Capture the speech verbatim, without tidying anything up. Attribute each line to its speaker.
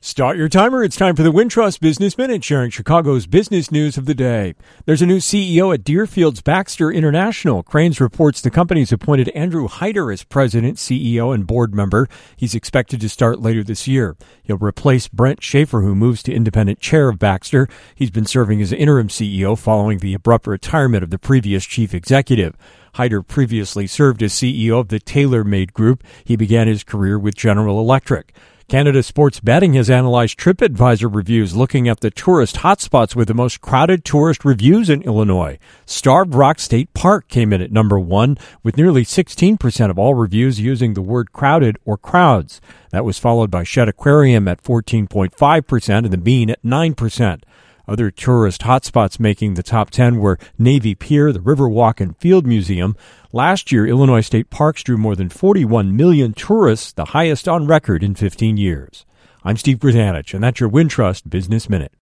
Speaker 1: Start your timer. It's time for the Wintrust Business Minute, sharing Chicago's business news of the day. There's a new C E O at Deerfield's Baxter International. Crain's reports the company's appointed Andrew Hyder as president, C E O, and board member. He's expected to start later this year. He'll replace Brent Schaefer, who moves to independent chair of Baxter. He's been serving as interim C E O following the abrupt retirement of the previous chief executive. Hyder previously served as C E O of the TaylorMade Group. He began his career with General Electric. Canada Sports Betting has analyzed TripAdvisor reviews looking at the tourist hotspots with the most crowded tourist reviews in Illinois. Starved Rock State Park came in at number one, with nearly sixteen percent of all reviews using the word crowded or crowds. That was followed by Shedd Aquarium at fourteen point five percent and the Bean at nine percent. Other tourist hotspots making the top ten were Navy Pier, the Riverwalk, and Field Museum. Last year, Illinois State Parks drew more than forty-one million tourists, the highest on record in fifteen years. I'm Steve Grzanich, and that's your Wintrust Business Minute.